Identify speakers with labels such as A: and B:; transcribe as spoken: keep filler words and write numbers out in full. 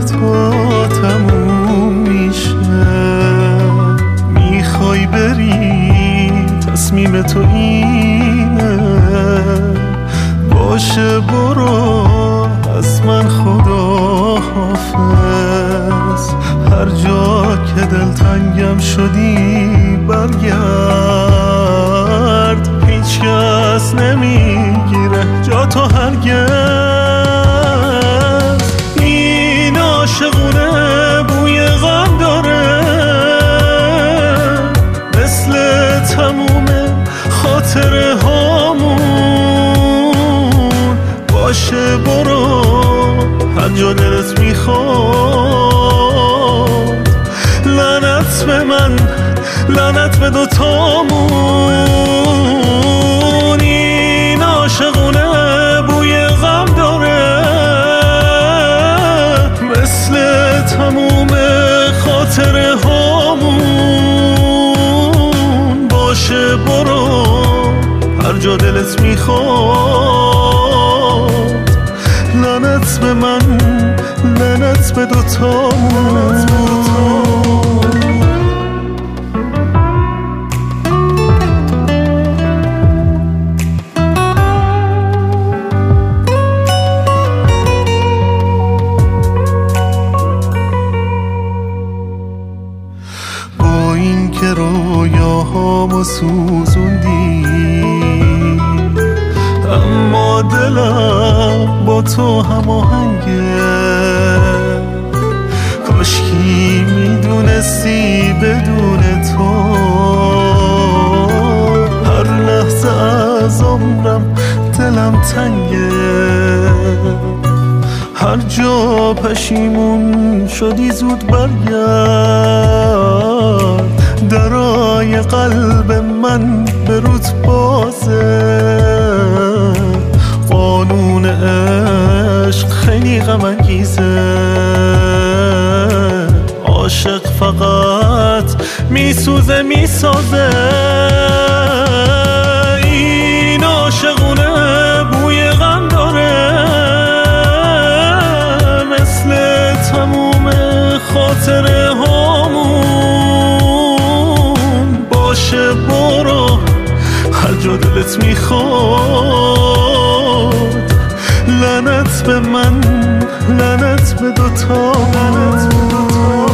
A: تو تموم میشه. میخوای بری تصمیم تو اینه، باشه برو از من خدا حافظ. هر جا که دلتنگم شدی برگرد، هیچ کس نمیگیره جا تو هرگز. این عاشقونه بوی غم داره، مثل تموم خاطره هامون. باشه برو هر جا دلت میخواد، لعنت به من لعنت به دوتامون. این عاشقونه بوی غم داره، مثل تموم خاطره هامون. باشه برو هر جا دلت میخواد، لعنت به من لعنت به دوتامون. با این که رویاهامو سوزوندی، اما دلم با تو هماهنگه. کاشکی میدونستی بدون تو هر لحظه از عمرم دلم تنگه. هر جا پشیمون شدی زود برگرد، درای قلب من به روت بازه. قانون عشق خیلی غم انگیزه، عاشق فقط میسوزه میسازه. این عاشقونه بوی غم داره، مثل تموم خاطره هامون. باشه برو هر جا دلت میخواد، لعنت به من لعنت به دوتا.